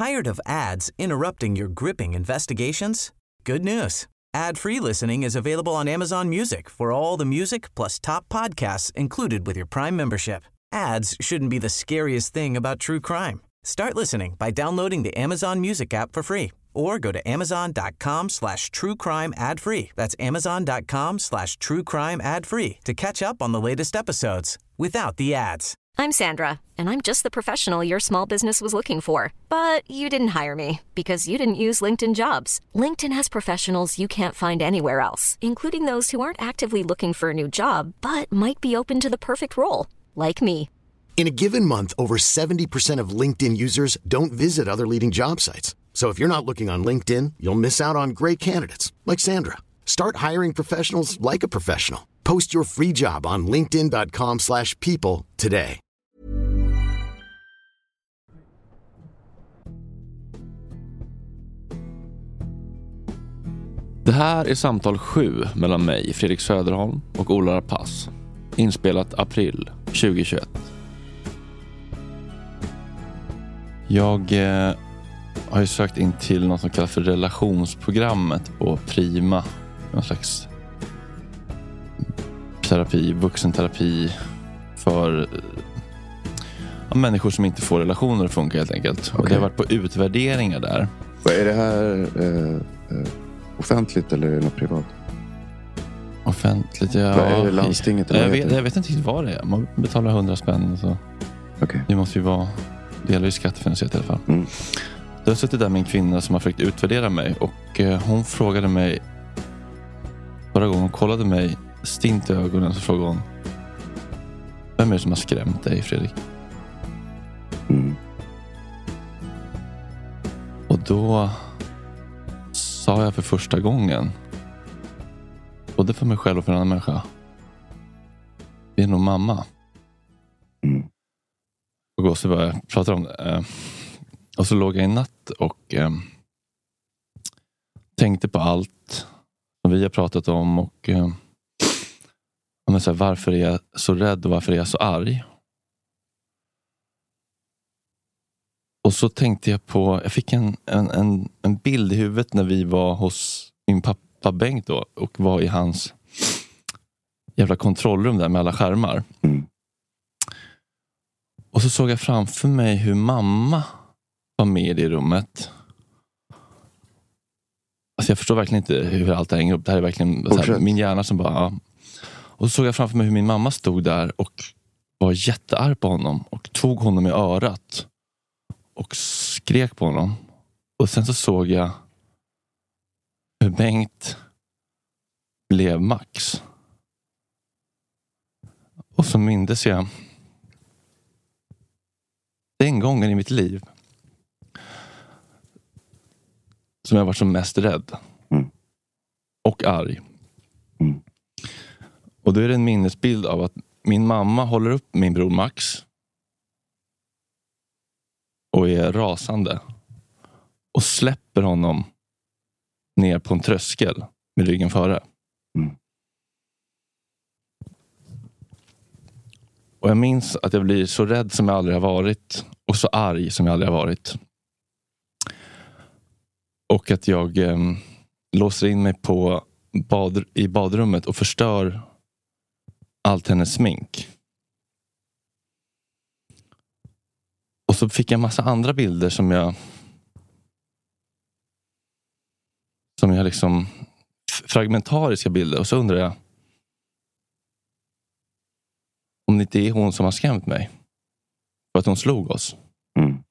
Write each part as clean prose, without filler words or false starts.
Tired of ads interrupting your gripping investigations? Good news. Ad-free listening is available on Amazon Music for all the music plus top podcasts included with your Prime membership. Ads shouldn't be the scariest thing about true crime. Start listening by downloading the Amazon Music app for free or go to amazon.com/truecrime ad-free. That's amazon.com/truecrime ad-free to catch up on the latest episodes without the ads. I'm Sandra, and I'm just the professional your small business was looking for. But you didn't hire me because you didn't use LinkedIn Jobs. LinkedIn has professionals you can't find anywhere else, including those who aren't actively looking for a new job, but might be open to the perfect role, like me. In a given month, over 70% of LinkedIn users don't visit other leading job sites. So if you're not looking on LinkedIn, you'll miss out on great candidates like Sandra. Start hiring professionals like a professional. Post your free job on linkedin.com/people today. Det här är samtal 7 mellan mig, Fredrik Söderholm och Ola Rapace. Inspelat april 2021. Jag har ju sökt in till något som kallas för relationsprogrammet på Prima. Någon slags terapi, vuxenterapi för människor som inte får relationer att funka helt enkelt. Okay. Och det har varit på utvärderingar där. Är det här offentligt eller är det något privat? Offentligt, ja. Är det landstinget? Jag vet inte riktigt vad det är. Man betalar 100 spänn. Så. Okay. Det måste ju vara delvis skattefinansierat i alla fall. Mm. Jag har suttit där med en kvinna som har försökt utvärdera mig. Och hon frågade mig förra gången hon kollade mig stint i ögonen, så frågade hon: vem är det som har skrämt dig, Fredrik? Mm. Och då sa jag för första gången, både för mig själv och för en annan människa: det är nog mamma. Mm. Och så började jag prata om det. Och så låg jag i natt och tänkte på allt som vi har pratat om. Och så här, varför är jag så rädd och varför är jag så arg? Och så tänkte jag på, jag fick en bild i huvudet när vi var hos min pappa Bengt då, och var i hans jävla kontrollrum där med alla skärmar. Mm. Och så såg jag framför mig hur mamma var med i rummet. Alltså jag förstår verkligen inte hur allt det hänger upp. Det här är verkligen så här, min hjärna som bara... Ja. Och så såg jag framför mig hur min mamma stod där och var jättearg på honom. Och tog honom i örat. Och skrek på honom. Och sen så såg jag hur Bengt blev Max. Och så mindes jag den gången i mitt liv som jag var som mest rädd. Mm. Och arg. Mm. Och då är det en minnesbild av att min mamma håller upp min bror Max och är rasande och släpper honom ner på en tröskel med ryggen före. Mm. Och jag minns att jag blir så rädd som jag aldrig har varit och så arg som jag aldrig har varit. Och att jag låser in mig i badrummet och förstör allt hennes smink. Och så fick jag en massa andra bilder som jag liksom fragmentariska bilder. Och så undrar jag om det inte är hon som har skrämt mig för att hon slog oss. Mm.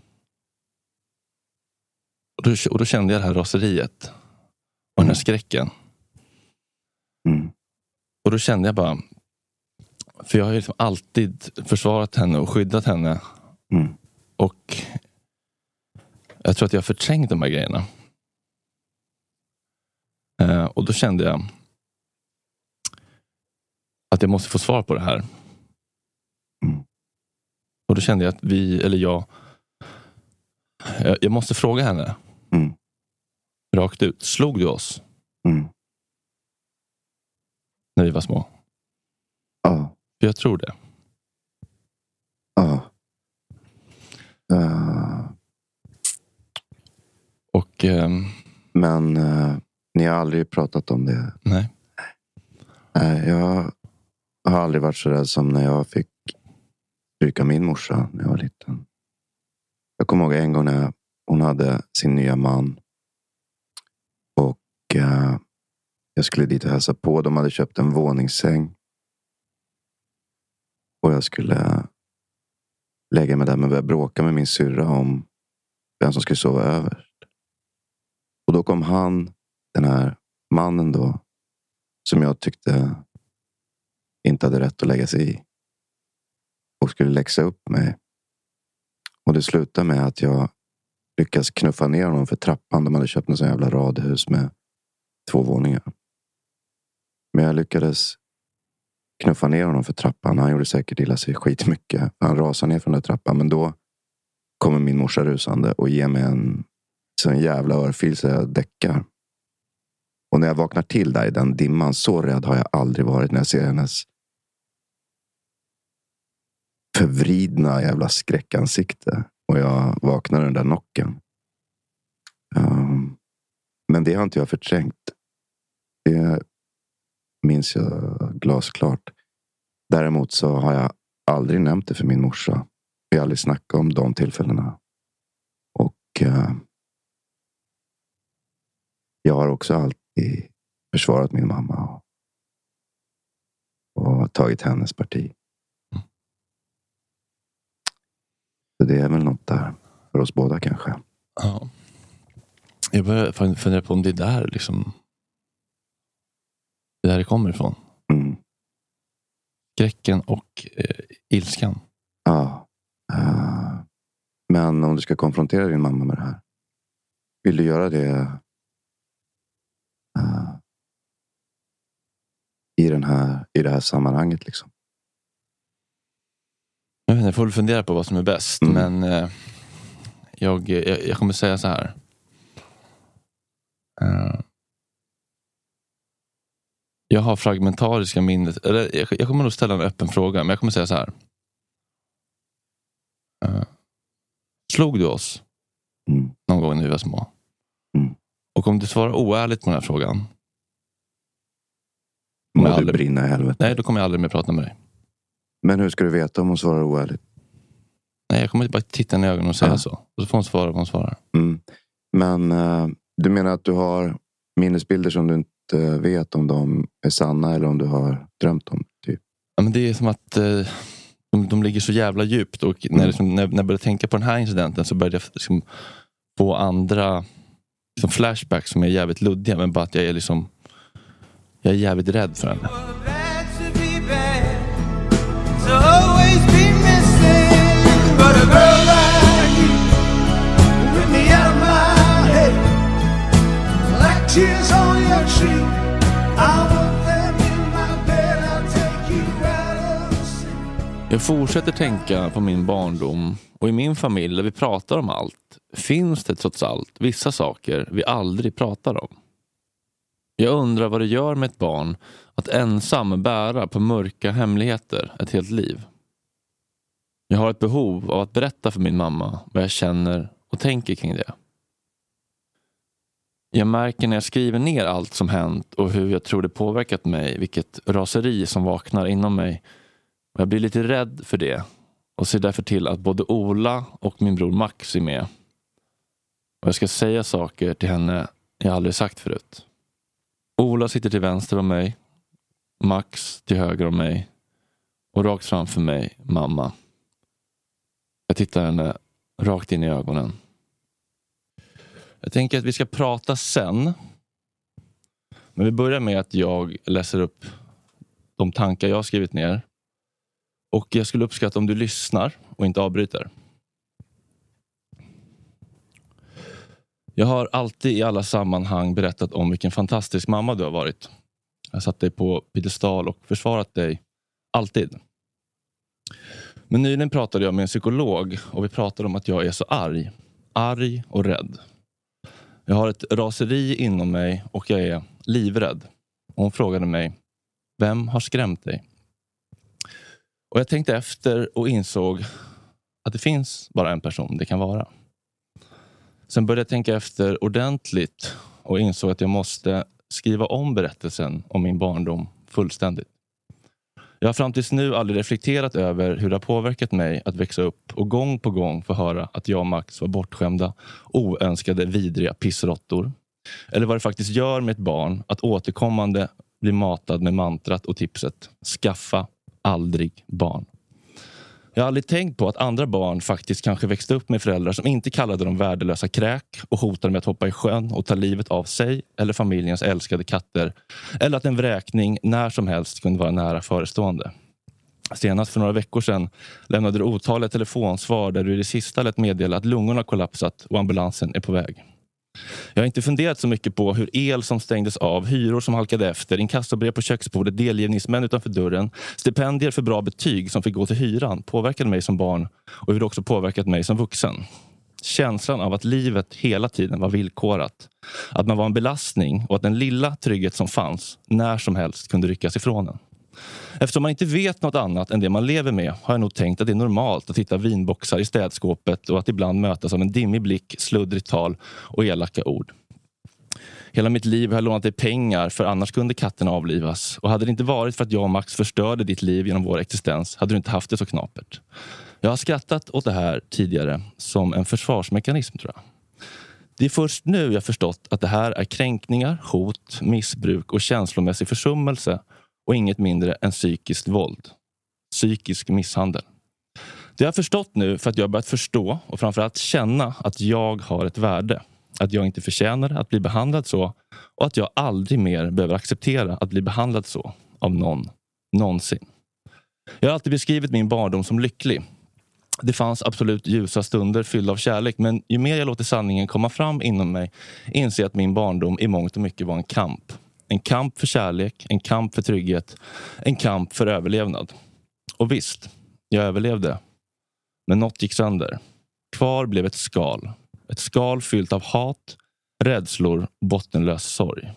Och då kände jag det här raseriet och den här skräcken. Mm. Och då kände jag bara, för jag har ju liksom alltid försvarat henne och skyddat henne. Mm. Och jag tror att jag har förträngt de här grejerna. Och då kände jag att jag måste få svar på det här. Mm. Och då kände jag att jag måste fråga henne. Mm. Rakt ut. Slog du oss? Mm. När vi var små? Ja. Jag tror det. Ja. Och, Men ni har aldrig pratat om det? Nej. Jag har aldrig varit så rädd som när jag fick stryka min morsa när jag var liten. Jag kommer ihåg en gång när hon hade sin nya man. Och jag skulle dit och hälsa på. De hade köpt en våningssäng. Och jag skulle lägga mig där med börja bråka med min syrra om vem som skulle sova överst. Och då kom han, den här mannen då, som jag tyckte inte hade rätt att lägga sig i. Och skulle läxa upp mig. Och det slutade med att jag lyckades knuffa ner honom för trappan. De hade köpt en sån jävla radhus med 2 våningar. Men jag lyckades knuffa ner honom för trappan. Han gjorde säkert illa sig skitmycket. Han rasade ner från den trappan. Men då kommer min morsa rusande och ger mig en sån jävla örfil så jag däckar. Och när jag vaknar till där i den dimman, så rädd har jag aldrig varit när jag ser hennes förvridna jävla skräckansikte. Och jag vaknar den där nocken. Men det har inte jag förträngt. Det minns jag glasklart. Däremot så har jag aldrig nämnt det för min morsa. Jag har aldrig snackat om de tillfällena. Och jag har också alltid försvarat min mamma. Och tagit hennes parti. Så det är väl något där för oss båda kanske. Ja. Jag börjar fundera på om det är där liksom, det där det kommer ifrån. Mm. Skräcken och ilskan. Ja. Men om du ska konfrontera din mamma med det här, vill du göra det i det här sammanhanget liksom? Jag får väl fundera på vad som är bäst. Men jag kommer säga så här. Jag har fragmentariska minnet. Eller jag kommer nog ställa en öppen fråga. Men jag kommer säga så här. Slog du oss någon gång när vi var små? Och om du svarar oärligt på den här frågan, Må du brinna i helvete. Nej, då kommer jag aldrig mer prata med dig. Men hur ska du veta om hon svarar oärligt? Nej, jag kommer bara titta i ögonen och säga så. Och så får hon svara vad hon svarar. Men du menar att du har minnesbilder som du inte vet om de är sanna eller om du har drömt om typ? Ja, men det är som att de ligger så jävla djupt. Och när jag började tänka på den här incidenten så började jag liksom få andra liksom flashbacks som är jävligt luddiga. Men bara att jag är jävligt rädd för henne. Jag fortsätter tänka på min barndom och i min familj där vi pratar om allt finns det trots allt vissa saker vi aldrig pratar om. Jag undrar vad det gör med ett barn att ensam bära på mörka hemligheter ett helt liv. Jag har ett behov av att berätta för min mamma vad jag känner och tänker kring det. Jag märker när jag skriver ner allt som hänt och hur jag tror det påverkat mig, vilket raseri som vaknar inom mig. Och jag blir lite rädd för det och ser därför till att både Ola och min bror Max är med. Och jag ska säga saker till henne jag aldrig sagt förut. Ola sitter till vänster om mig, Max till höger om mig och rakt framför mig mamma. Jag tittar henne rakt in i ögonen. Jag tänker att vi ska prata sen. Men vi börjar med att jag läser upp de tankar jag har skrivit ner. Och jag skulle uppskatta om du lyssnar och inte avbryter. Jag har alltid i alla sammanhang berättat om vilken fantastisk mamma du har varit. Jag har satt dig på piedestal och försvarat dig. Alltid. Men nyligen pratade jag med en psykolog och vi pratade om att jag är så arg. Arg och rädd. Jag har ett raseri inom mig och jag är livrädd. Och hon frågade mig, vem har skrämt dig? Och jag tänkte efter och insåg att det finns bara en person det kan vara. Sen började jag tänka efter ordentligt och insåg att jag måste skriva om berättelsen om min barndom fullständigt. Jag har fram tills nu aldrig reflekterat över hur det har påverkat mig att växa upp och gång på gång få höra att jag och Max var bortskämda, oönskade, vidriga pissrottor. Eller vad det faktiskt gör med ett barn att återkommande bli matad med mantrat och tipset: skaffa aldrig barn. Jag har aldrig tänkt på att andra barn faktiskt kanske växte upp med föräldrar som inte kallade dem värdelösa kräk och hotade med att hoppa i sjön och ta livet av sig eller familjens älskade katter. Eller att en vräkning när som helst kunde vara nära förestående. Senast för några veckor sedan lämnade du otaliga telefonsvar där du i det sista lät meddela att lungorna kollapsat och ambulansen är på väg. Jag har inte funderat så mycket på hur el som stängdes av, hyror som halkade efter, inkassobrev på köksbordet, delgivningsmän utanför dörren, stipendier för bra betyg som fick gå till hyran påverkade mig som barn och hur det också påverkat mig som vuxen. Känslan av att livet hela tiden var villkorat, att man var en belastning och att den lilla trygghet som fanns när som helst kunde ryckas ifrån en. Eftersom man inte vet något annat än det man lever med har jag nog tänkt att det är normalt att hitta vinboxar i städskåpet och att ibland mötas av en dimmig blick, sluddrigt tal och elaka ord. Hela mitt liv har jag lånat dig pengar för annars kunde katten avlivas. Och hade det inte varit för att jag och Max förstörde ditt liv genom vår existens hade du inte haft det så knapert. Jag har skrattat åt det här tidigare som en försvarsmekanism, tror jag. Det är först nu jag förstått att det här är kränkningar, hot, missbruk och känslomässig försummelse och inget mindre än psykiskt våld. Psykisk misshandel. Det har jag förstått nu för att jag har börjat förstå och framförallt känna att jag har ett värde. Att jag inte förtjänar att bli behandlad så och att jag aldrig mer behöver acceptera att bli behandlad så av någon. Någonsin. Jag har alltid beskrivit min barndom som lycklig. Det fanns absolut ljusa stunder fyllda av kärlek, men ju mer jag låter sanningen komma fram inom mig inser jag att min barndom i mångt och mycket var en kamp. En kamp för kärlek, en kamp för trygghet, en kamp för överlevnad. Och visst, jag överlevde. Men något gick sönder. Kvar blev ett skal. Ett skal fyllt av hat, rädslor och bottenlös sorg.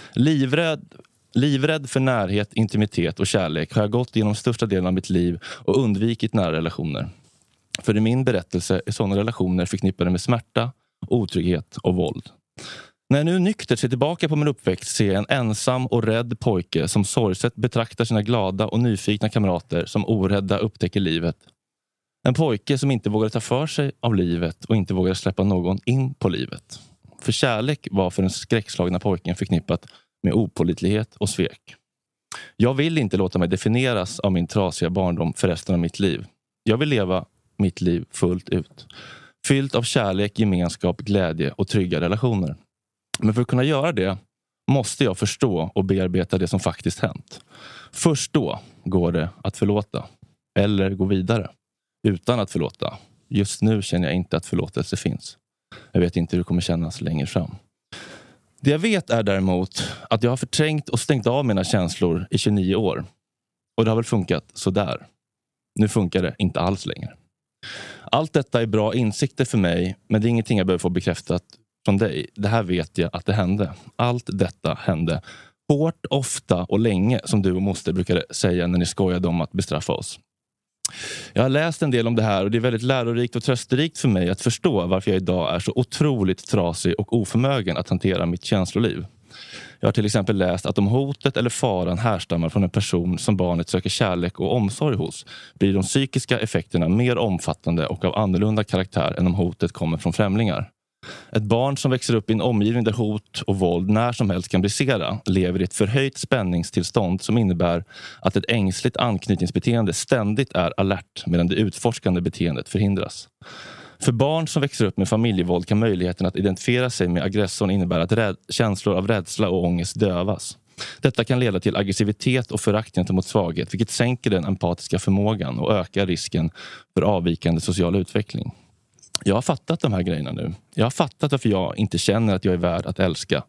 Livrädd för närhet, intimitet och kärlek har jag gått genom största delen av mitt liv och undvikit nära relationer. För i min berättelse är sådana relationer förknippade med smärta, otrygghet och våld. När jag nu nykter ser tillbaka på min uppväxt ser jag en ensam och rädd pojke som sorgset betraktar sina glada och nyfikna kamrater som orädda upptäcker livet. En pojke som inte vågade ta för sig av livet och inte vågade släppa någon in på livet. För kärlek var för den skräckslagna pojken förknippat med opålitlighet och svek. Jag vill inte låta mig definieras av min trasiga barndom för resten av mitt liv. Jag vill leva mitt liv fullt ut. Fyllt av kärlek, gemenskap, glädje och trygga relationer. Men för att kunna göra det måste jag förstå och bearbeta det som faktiskt hänt. Först då går det att förlåta. Eller gå vidare. Utan att förlåta. Just nu känner jag inte att förlåtelse finns. Jag vet inte hur det kommer kännas längre fram. Det jag vet är däremot att jag har förträngt och stängt av mina känslor i 29 år. Och det har väl funkat sådär. Nu funkar det inte alls längre. Allt detta är bra insikter för mig, men det är ingenting jag behöver få bekräftat från dig. Det här vet jag att det hände. Allt detta hände. Hårt, ofta och länge, som du och moster brukade säga när ni skojade om att bestraffa oss. Jag har läst en del om det här och det är väldigt lärorikt och trösterikt för mig att förstå varför jag idag är så otroligt trasig och oförmögen att hantera mitt känsloliv. Jag har till exempel läst att om hotet eller faran härstammar från en person som barnet söker kärlek och omsorg hos blir de psykiska effekterna mer omfattande och av annorlunda karaktär än om hotet kommer från främlingar. Ett barn som växer upp i en omgivning där hot och våld när som helst kan brisera lever i ett förhöjt spänningstillstånd som innebär att ett ängsligt anknytningsbeteende ständigt är alert medan det utforskande beteendet förhindras. För barn som växer upp med familjevåld kan möjligheten att identifiera sig med aggressorn innebära att känslor av rädsla och ångest dövas. Detta kan leda till aggressivitet och förakt gentemot svaghet, vilket sänker den empatiska förmågan och ökar risken för avvikande social utveckling. Jag har fattat de här grejerna nu. Jag har fattat varför jag inte känner att jag är värd att älska.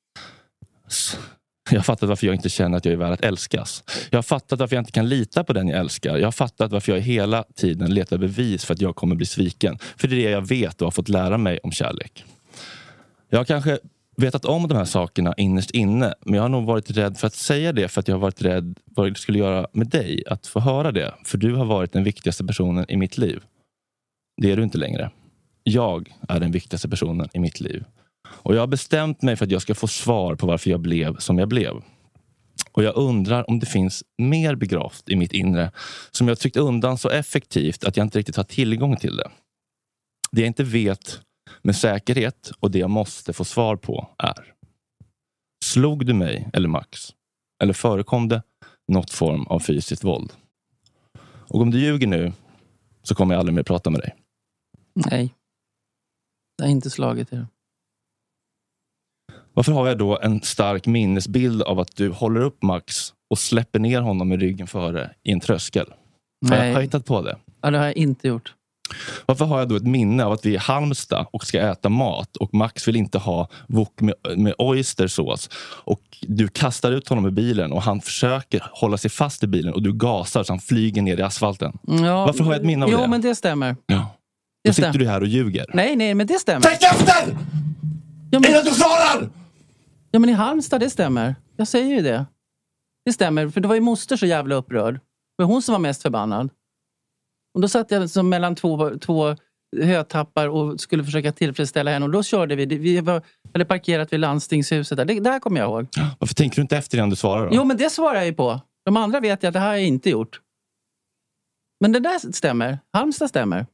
Jag har fattat varför jag inte känner att jag är värd att älskas. Jag har fattat varför jag inte kan lita på den jag älskar. Jag har fattat varför jag hela tiden letar bevis för att jag kommer bli sviken. För det är det jag vet och har fått lära mig om kärlek. Jag har kanske vetat om de här sakerna innerst inne. Men jag har nog varit rädd för att säga det. För att jag har varit rädd vad det skulle göra med dig. Att få höra det. För du har varit den viktigaste personen i mitt liv. Det är du inte längre. Jag är den viktigaste personen i mitt liv. Och jag har bestämt mig för att jag ska få svar på varför jag blev som jag blev. Och jag undrar om det finns mer begravt i mitt inre som jag tryckt undan så effektivt att jag inte riktigt har tillgång till det. Det jag inte vet med säkerhet och det jag måste få svar på är: slog du mig eller Max? Eller förekom det något form av fysiskt våld? Och om du ljuger nu så kommer jag aldrig mer prata med dig. Nej. Jag har inte slagit er. Varför har jag då en stark minnesbild av att du håller upp Max och släpper ner honom med ryggen före i en tröskel? Har jag hittat på det? Ja, det har jag inte gjort. Varför har jag då ett minne av att vi är i Halmstad och ska äta mat och Max vill inte ha wok med oystersås och du kastar ut honom i bilen och han försöker hålla sig fast i bilen och du gasar så han flyger ner i asfalten? Ja, varför har jag ett minne av det? Jo, men det stämmer. Ja. Då sitter du här och ljuger. Nej, men det stämmer. Tänk efter! Ja, men... Innan du svarar! Ja, men i Halmstad, det stämmer. Jag säger ju det. Det stämmer, för det var ju moster så jävla upprörd. Det var hon som var mest förbannad. Och då satt jag som mellan två hötappar och skulle försöka tillfredsställa henne. Och då körde vi. Vi hade parkerat vid landstingshuset där. Det här kommer jag ihåg. Varför tänker du inte efter innan du svarar då? Jo, men det svarar jag ju på. De andra vet jag att det här har jag inte gjort. Men det där stämmer. Halmstad stämmer.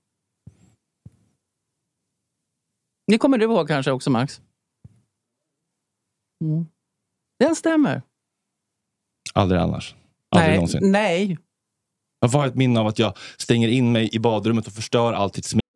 Det kommer du ihåg kanske också, Max? Mm. Den stämmer. Aldrig annars. Aldrig någonsin. Nej. Jag har ett minne av att jag stänger in mig i badrummet och förstör allt ditt smink.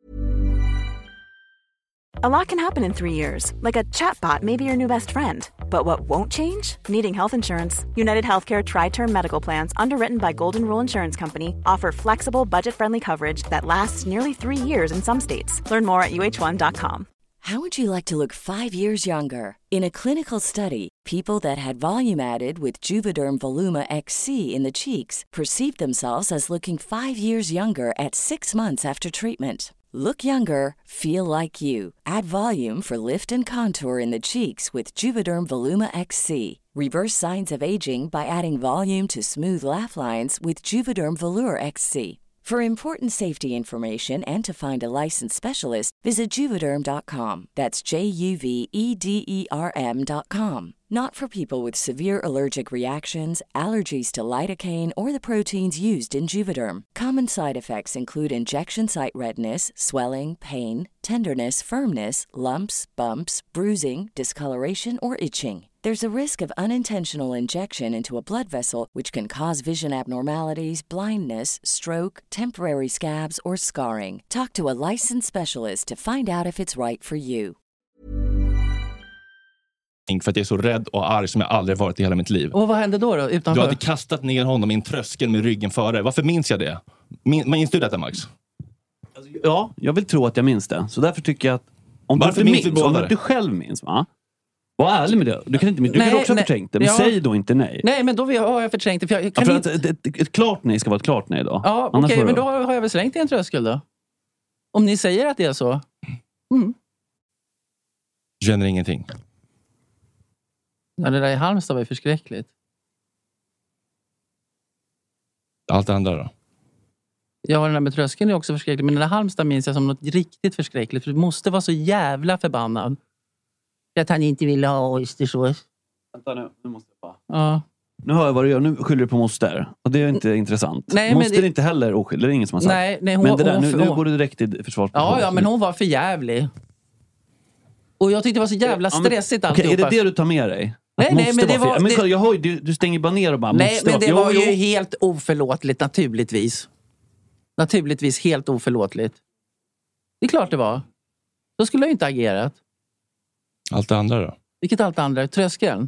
A lot can happen in 3 years, like a chatbot may be your new best friend. But what won't change? Needing health insurance. United Healthcare Tri-Term Medical Plans, underwritten by Golden Rule Insurance Company, offer flexible, budget-friendly coverage that lasts nearly 3 years in some states. Learn more at uh1.com. How would you like to look 5 years younger? In a clinical study, people that had volume added with Juvederm Voluma XC in the cheeks perceived themselves as looking 5 years younger at 6 months after treatment. Look younger, feel like you. Add volume for lift and contour in the cheeks with Juvederm Voluma XC. Reverse signs of aging by adding volume to smooth laugh lines with Juvederm Volure XC. For important safety information and to find a licensed specialist, visit Juvederm.com. That's JUVEDERM.com. Not for people with severe allergic reactions, allergies to lidocaine, or the proteins used in Juvederm. Common side effects include injection site redness, swelling, pain, tenderness, firmness, lumps, bumps, bruising, discoloration, or itching. There's a risk of unintentional injection into a blood vessel, which can cause vision abnormalities, blindness, stroke, temporary scabs, or scarring. Talk to a licensed specialist to find out if it's right for you. För att jag är så rädd och arg som jag aldrig varit i hela mitt liv. Och vad hände då utanför? Du hade kastat ner honom i en tröskel med ryggen före. Varför minns jag det? Minns du detta, Max? Ja, jag vill tro att jag minns det. Så därför tycker jag att om varför du minns minns, om du själv minns, va? Var ärlig med det. Du kan inte minnas. Du kan också ha förträngt det, men säg då inte nej. Nej, men då har jag förträngt det. För jag kan för att ett klart nej ska vara ett klart nej då. Ja, okej, men då har jag väl slängt i en tröskel då. Om ni säger att det är så. Mm. Du känner ingenting? Ja, det där i Halmstad var ju förskräckligt. Allt det andra då? Ja, den där med tröskeln är också förskräckligt. Men den där Halmstad minns jag som något riktigt förskräckligt. För du måste vara så jävla förbannad. Att han inte ville ha oystersås. Vänta nu måste jag bara... Ja. Nu hör jag vad du gör. Nu skyller du på moster. Och det är inte intressant. Nej, moster är inte heller oskyldig. Det är ingen som har sagt. Nej, hon, men det där, nu går du direkt i försvarsposition. Ja, men hon var för jävlig. Och jag tyckte det var så jävla stressigt alltihopa. Är det det du tar med dig? Nej, men det var... Men jag hör ju, du stänger bara ner och bara... Nej, men det var ju helt oförlåtligt, naturligtvis. Naturligtvis helt oförlåtligt. Det är klart det var. Då skulle jag inte agerat. Allt det andra då? Vilket allt det andra? Tröskeln?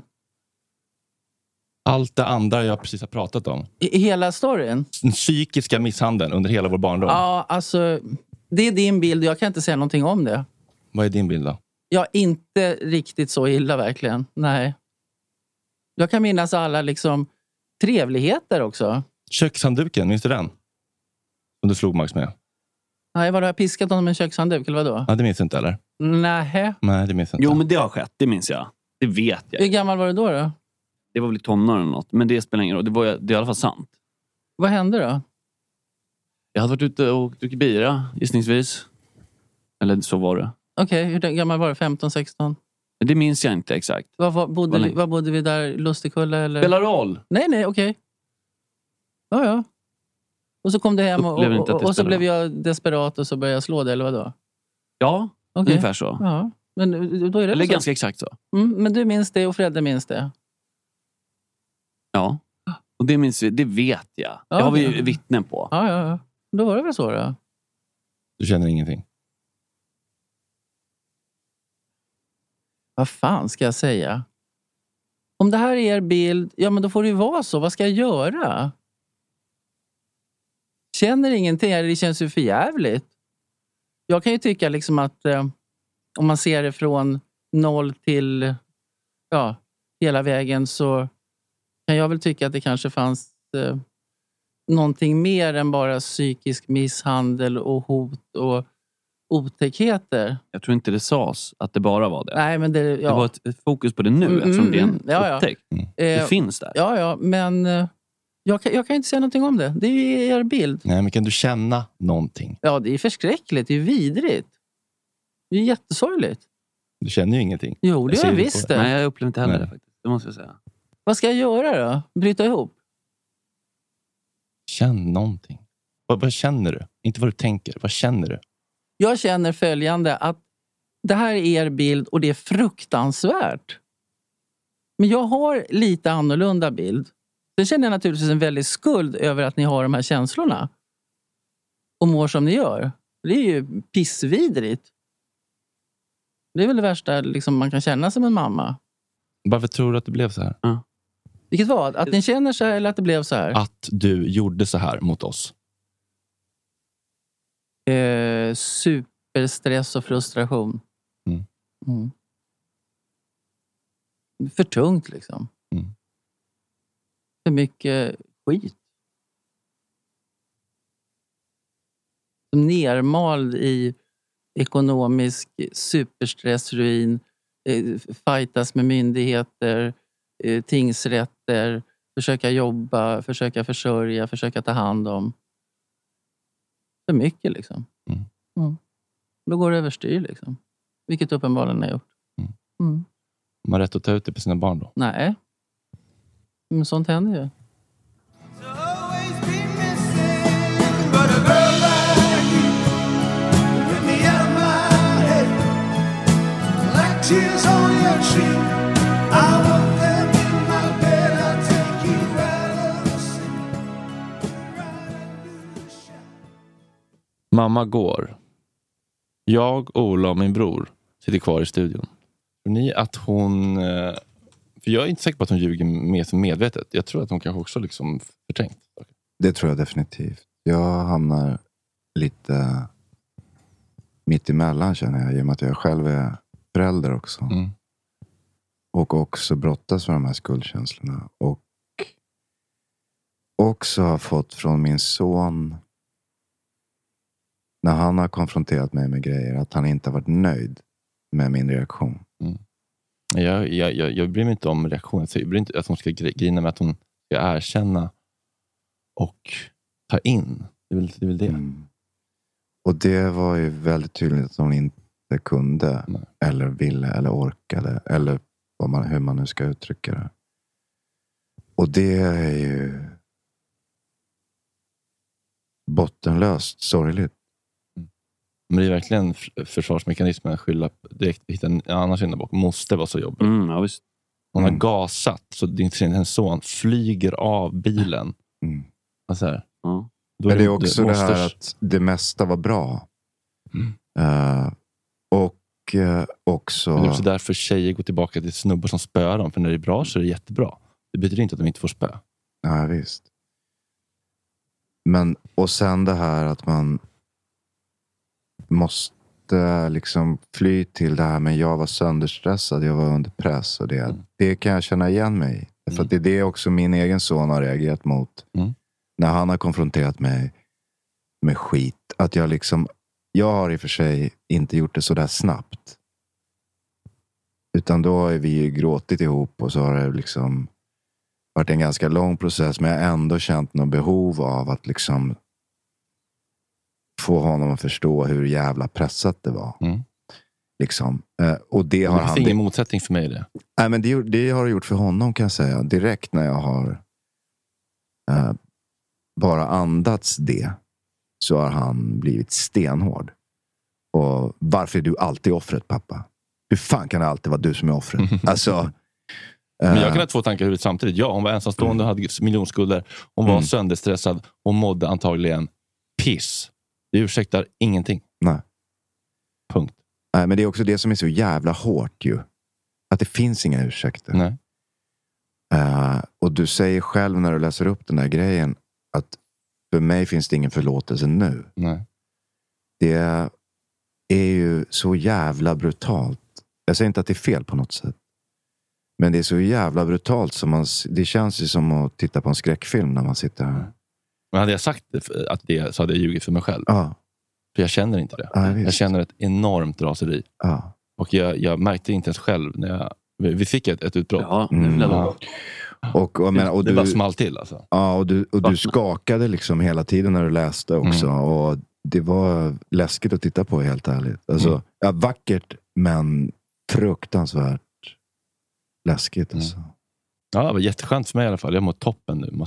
Allt det andra jag precis har pratat om. I hela storyn? Den psykiska misshandeln under hela vår barndom. Ja, alltså... Det är din bild. Jag kan inte säga någonting om det. Vad är din bild då? Ja, inte riktigt så illa verkligen. Nej. Jag kan minnas alla liksom trevligheter också. Kökshandduken, minns du den? Som du slog Max med. Nej, var du har piskat honom med en kökshandduk eller vadå? Ja, det minns du inte, eller? Nej, det minns jag inte. Jo, men det har skett, det minns jag. Det vet jag. Hur gammal var du då? Det var väl i tonåren eller något. Men det spelar ingen roll. Det är i alla fall sant. Vad hände då? Jag hade varit ute och druckit bira, gissningsvis. Eller så var det. Okej, hur gammal var det? 15, 16? Det minns jag inte exakt. Var bodde vi där? Lustigkulla eller? Spelar roll. Nej, okej. Ja. Och så kom det hem och så blev jag desperat och så började jag slå det, eller vadå? Ja, ungefär så. Ja. Men då är det eller så. Ganska exakt så. Men du minns det och Fredde minns det? Ja, och det minns vi, det vet jag. Det har vi ju vittnen på. Ja. Då var det väl så då? Du känner ingenting? Vad fan ska jag säga? Om det här är er bild, ja men då får det ju vara så. Vad ska jag göra? Känner ingenting, det känns ju för jävligt. Jag kan ju tycka liksom att om man ser det från 0 till hela vägen, så kan jag väl tycka att det kanske fanns någonting mer än bara psykisk misshandel och hot och otäckheter. Jag tror inte det sades att det bara var det. Nej, men det var ett fokus på det nu eftersom det är en upptäckt. Det finns där. Ja, men jag kan inte säga någonting om det. Det är ju er bild. Nej, men kan du känna någonting? Ja, det är förskräckligt. Det är vidrigt. Det är jättesorgligt. Du känner ju ingenting. Jo, det är visst det. Nej, jag upplever inte heller det faktiskt. Det måste jag säga. Vad ska jag göra då? Bryta ihop? Känn någonting. Vad känner du? Inte vad du tänker. Vad känner du? Jag känner följande, att det här är er bild och det är fruktansvärt. Men jag har lite annorlunda bild. Sen känner jag naturligtvis en väldig skuld över att ni har de här känslorna. Och mår som ni gör. Det är ju pissvidrigt. Det är väl det värsta liksom, man kan känna som en mamma. Varför tror du att det blev så här? Ja. Vilket var? Att ni känner så här eller att det blev så här? Att du gjorde så här mot oss. Superstress och frustration. För tungt liksom. För mycket skit. Som nermald i ekonomisk superstressruin. Fightas med myndigheter. Tingsrätter. Försöka jobba. Försöka försörja. Försöka ta hand om. För mycket liksom. Då går det överstyr liksom. Vilket uppenbarligen har gjort. Man har rätt att ta ut det på sina barn då? Nej. Men sånt händer ju. Mamma går. Jag, Ola och min bror sitter kvar i studion. Tror ni att hon... För jag är inte säker på att hon ljuger medvetet. Jag tror att hon kanske också liksom förträngt. Det tror jag definitivt. Jag hamnar lite mitt emellan, känner jag. I och med att jag själv är förälder också. Och också brottas med de här skuldkänslorna. Och också har fått från min son, när han har konfronterat mig med grejer, att han inte har varit nöjd med min reaktion. Jag bryr mig inte om reaktionen. Jag bryr inte att hon ska grina med, att hon ska erkänna och ta in. Det är väl det. Och det var ju väldigt tydligt att hon inte kunde. Nej. Eller ville eller orkade. Eller hur man nu ska uttrycka det. Och det är ju bottenlöst sorgligt. Men det är verkligen försvarsmekanismen att skylla direkt, hitta en annan syndabock. Måste vara så jobbigt. Ja, visst. Hon har gasat så det är inte hennes son flyger av bilen. Alltså här, men det är också det här att det mesta var bra. Och också... Men det är också därför tjejer går tillbaka till snubbar som spöar dem. För när det är bra så är det jättebra. Det betyder inte att de inte får spö. Ja, visst. Men, och sen det här att man måste liksom fly till det här, men jag var sönderstressad, jag var under press och det kan jag känna igen mig i. För att det är det också min egen son har reagerat mot. När han har konfronterat mig med skit. Att jag har i och för sig inte gjort det så där snabbt. Utan då har vi gråtit ihop och så har det liksom varit en ganska lång process, men jag har ändå känt något behov av att liksom få honom att förstå hur jävla pressat det var. Liksom. Och det har han... ingen motsättning för mig det. Nej, men det har det gjort för honom, kan jag säga. Direkt när jag har bara andats det, så har han blivit stenhård. Och varför är du alltid offret, pappa? Hur fan kan det alltid vara du som är offret? Alltså... Men jag kan ha två tankar i huvudet samtidigt. Ja, hon var ensamstående och hade miljonskulder. Hon var sönderstressad. Hon mådde antagligen piss. Det ursäktar ingenting. Nej. Punkt. Nej, men det är också det som är så jävla hårt ju. Att det finns inga ursäkter. Nej. Och du säger själv när du läser upp den här grejen att för mig finns det ingen förlåtelse nu. Nej. Det är ju så jävla brutalt. Jag säger inte att det är fel på något sätt. Men det är så jävla brutalt som det känns ju som att titta på en skräckfilm när man sitter här. Men hade jag sagt att det så hade jag ljugit för mig själv. Ja. För jag känner inte det. Ja, jag känner ett enormt raseri. Ja. Och jag märkte inte ens själv när vi fick ett utbrott. Ja, och det bara small till alltså. Ja, och du skakade liksom hela tiden när du läste också. Och det var läskigt att titta på, helt ärligt. Alltså, vackert, men fruktansvärt läskigt alltså. Ja, det var jätteskönt för mig i alla fall. Jag mår toppen nu.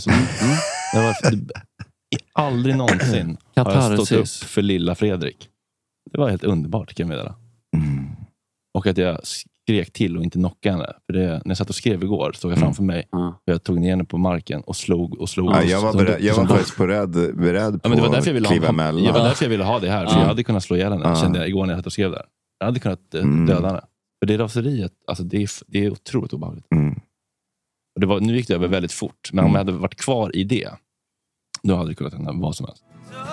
Aldrig någonsin har jag stått upp för lilla Fredrik. Det var helt underbart, kan jag meddela. Och att jag skrek till och inte knockade henne. För när jag satt och skrev igår stod jag framför mig. Jag tog ner henne på marken och slog. Ja, jag var faktiskt beredd på att kliva emellan. Det var därför jag ville ha det här. För jag hade kunnat slå ihjäl henne, kände jag igår när jag satt och skrev där. Jag hade kunnat döda henne. För det raseriet, alltså det är otroligt obehagligt. Och nu gick det över väldigt fort. Men om jag hade varit kvar i det, då hade det kunnat hända vad som helst.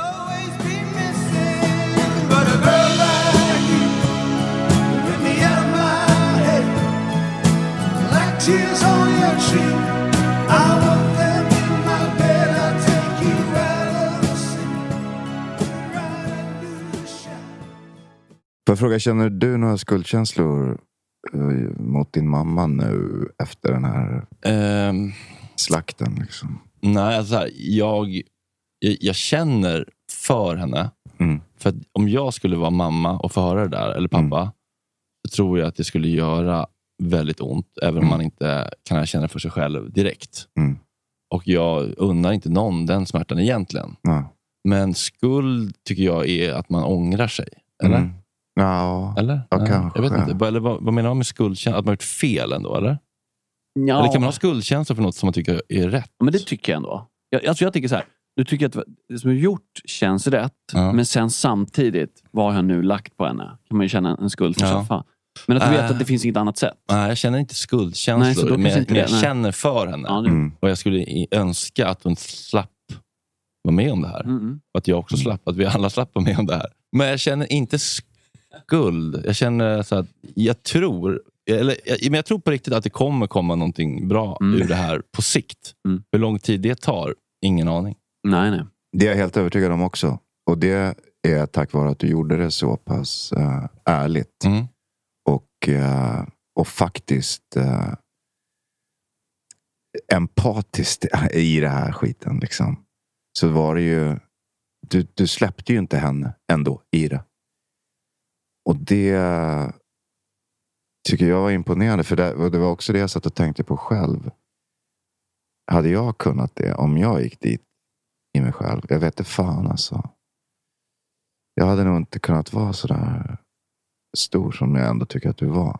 Får jag fråga, känner du några skuldkänslor mot din mamma nu efter den här slakten liksom? Nej, alltså jag känner för henne. För att om jag skulle vara mamma och få höra det där, eller pappa, så tror jag att det skulle göra väldigt ont, även om man inte kan erkänna för sig själv direkt. Och jag unnar inte någon den smärtan egentligen. Men skuld tycker jag är att man ångrar sig, eller? Ja, eller? Ja, kanske. Jag vet inte. Eller vad menar man med skuldkänsla? Att man har gjort fel ändå, eller? Ja. Eller kan man ha skuldkänsla för något som man tycker är rätt? Men det tycker jag ändå. Jag tycker så här. Du tycker att det som är gjort känns rätt. Men sen samtidigt, vad har jag nu lagt på henne? Kan man ju känna en skuld för sig. Men att du vet att det finns inget annat sätt. Nej, jag känner inte skuldkänslor. Men jag känner för henne. Och jag skulle önska att hon slapp vara med om det här. Och att jag också slapp. Att vi alla slapp vara med om det här. Men jag känner inte skuld. Jag känner så att jag tror på riktigt att det kommer komma någonting bra ur det här på sikt. Hur lång tid det tar, ingen aning. Nej. Det är jag helt övertygad om också. Och det är tack vare att du gjorde det så pass ärligt. Och faktiskt empatiskt i det här skiten liksom. Så var det ju, du släppte ju inte henne ändå i det. Och det tycker jag var imponerande, för det var också det jag satt och tänkte på själv. Hade jag kunnat det om jag gick dit i mig själv? Jag vet inte fan alltså. Jag hade nog inte kunnat vara så där stor som jag ändå tycker att du var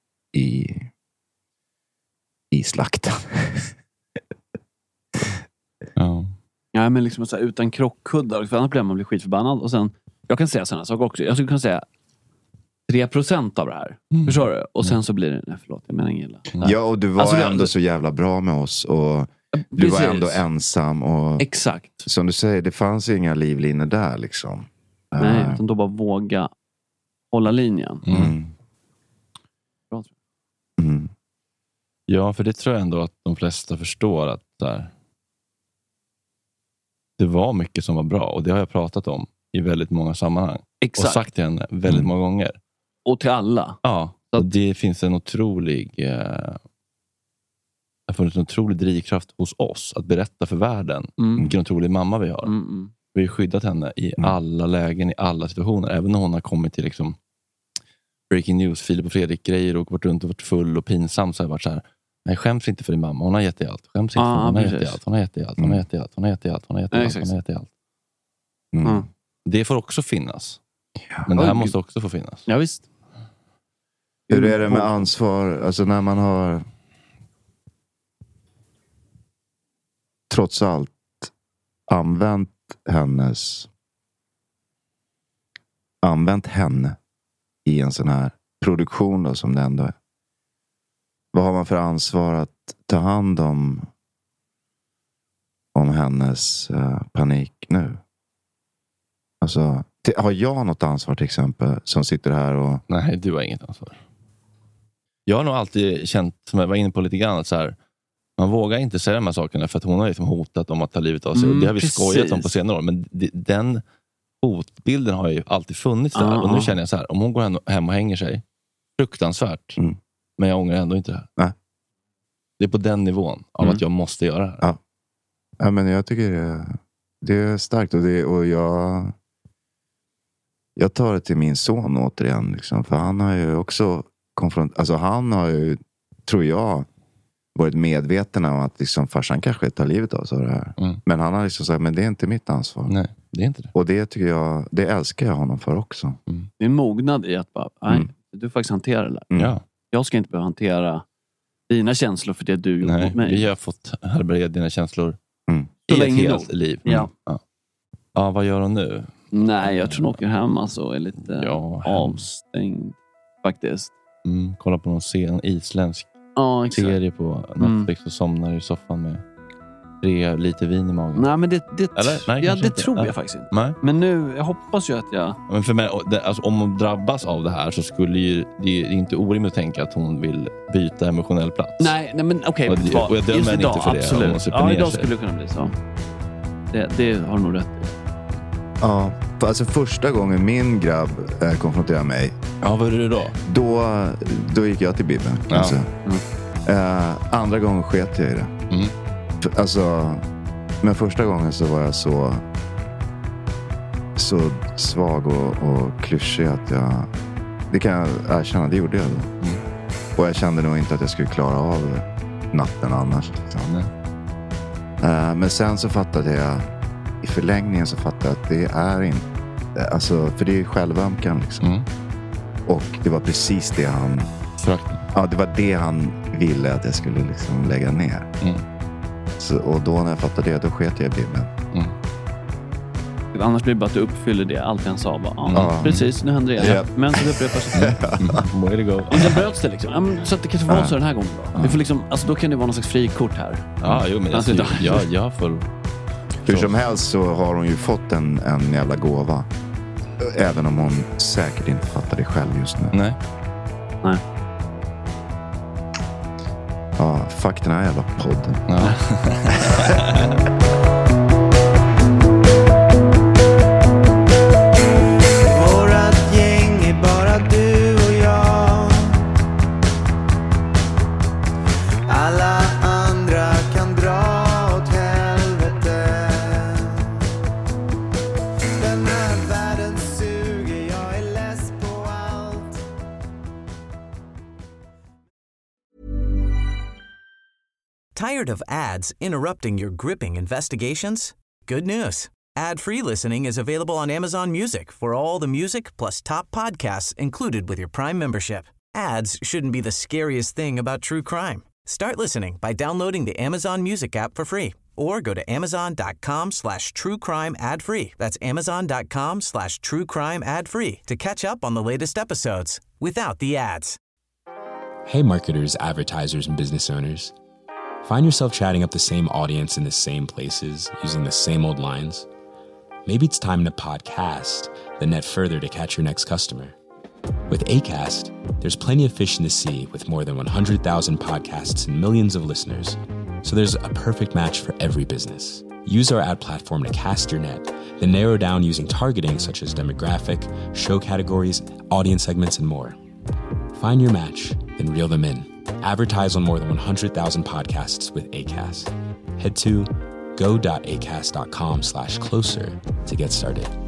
i slakten. Ja, men liksom så här, utan krockkuddar, för annars blir man skitförbannad. Och sen, jag kan säga sådana saker också. Jag skulle kunna säga 3% av det här. Förstår du? Och sen så blir det, nej förlåt, jag menar inget illa. Ja, och du var ändå så jävla bra med oss. Och du var ändå ensam. Och exakt. Som du säger, det fanns inga livlinor där liksom. Nej, utan då bara våga hålla linjen. Bra, tror jag. Ja, för det tror jag ändå att de flesta förstår att det var mycket som var bra. Och det har jag pratat om i väldigt många sammanhang. Exakt. Och sagt till henne väldigt många gånger. Och till alla. Ja, och det finns en otrolig drivkraft hos oss att berätta för världen vilken otrolig mamma vi har. Vi har skyddat henne i alla lägen, i alla situationer. Även när hon har kommit till liksom breaking news, Filip och Fredrik-grejer och varit runt och varit full och pinsam, så har jag varit så här: nej, skäms inte för din mamma. Hon har gett dig allt. Skäms inte för hon har gett dig allt. Hon har gett dig allt. Hon har gett dig allt. Hon har gett dig allt. Hon har gett dig allt. Hon har gett dig allt. Det får också finnas. Men det här måste också få finnas. Ja, visst. Hur är det med ansvar? Alltså när man har trots allt använt henne i en sån här produktion då, som det ändå är. Vad har man för ansvar att ta hand om hennes panik nu? Alltså, har jag något ansvar till exempel som sitter här och... Nej, du har inget ansvar. Jag har nog alltid känt, som jag var inne på lite grann, att så här, man vågar inte säga de här sakerna för att hon har liksom hotat om att ta livet av sig. Och det har vi skojat om på senare år. Men den hotbilden har ju alltid funnits där. Och nu känner jag så här, om hon går hem och hänger sig, fruktansvärt. Men jag ångrar ändå inte det här. Nej. Det är på den nivån av att jag måste göra det här. Ja. Ja, men jag tycker det är starkt. Och jag tar det till min son återigen. Liksom, för han har ju också han har ju, tror jag, varit medveten om att liksom, farsan kanske tar livet av sig det här. Men han har liksom sagt, men det är inte mitt ansvar. Nej, det är inte det. Och det tycker jag, det älskar jag honom för också. Det är en mognad i att bara, nej, du får faktiskt hantera det där. Ja. Jag ska inte behöva hantera dina känslor för det du gjorde mot mig. Vi har fått härbärgera dina känslor Så i ett länge helt liv. Ja. Ja, vad gör hon nu? Nej, jag tror hon åker hem alltså, är lite avstängd faktiskt. Kolla på någon isländsk serie på Netflix och somnar i soffan med 3 liter vin i magen. Nej, men det inte. tror jag faktiskt inte. Nej. Men nu, jag hoppas ju att jag... Men för mig, alltså, om hon drabbas av det här så skulle ju, det är inte orimligt att tänka att hon vill byta emotionell plats. Nej men okej. Och jag dömer henne inte för det. Absolut. Ja, idag skulle det kunna bli så. Det har nog rätt i. Ja, för alltså första gången min grabb konfronterade mig. Ja, vad är det då? Då gick jag till Bibeln. Ja. Alltså. Andra gången sket jag i det. Alltså, men första gången så var jag så svag och klyschig att det kan jag erkänna, det gjorde jag då. Och jag kände nog inte att jag skulle klara av natten annars. Men sen så fattade jag, i förlängningen så fattade jag att det är inte, alltså, för det är ju självömkan liksom. Och det var precis det han... Ja, det var det han ville att jag skulle liksom lägga ner. Så, och då när jag fattade det, då sket jag i Bibeln. Annars blir det bara att du uppfyller det allt han sa. Precis, nu händer det. Yeah. Men så upprepar sig. Way to go. Och sen bröts det liksom. Så att det kanske var så den här gången då. Vi får liksom, alltså då kan det vara någon slags frikort här. Ja, jo, men jag får... Hur som helst så har hon ju fått en jävla gåva. Även om hon säkert inte fattar det själv just nu. Nej. Ja, fuck den här jävla podden. Ja. Vårat gäng är bara du och jag. Alla andra kan dra åt helvete. Den här världen suger, jag är less på allt. Tired of ads interrupting your gripping investigations? Good news. Ad-free listening is available on Amazon Music for all the music plus top podcasts included with your Prime membership. Ads shouldn't be the scariest thing about true crime. Start listening by downloading the Amazon Music app for free or go to amazon.com/truecrime ad-free. That's amazon.com/truecrime ad-free to catch up on the latest episodes without the ads. Hey marketers, advertisers, and business owners. Find yourself chatting up the same audience in the same places, using the same old lines? Maybe it's time to podcast, then net further to catch your next customer. With Acast, there's plenty of fish in the sea with more than 100,000 podcasts and millions of listeners. So there's a perfect match for every business. Use our ad platform to cast your net, then narrow down using targeting such as demographic, show categories, audience segments, and more. Find your match, then reel them in. Advertise on more than 100,000 podcasts with Acast. Head to go.acast.com/closer to get started.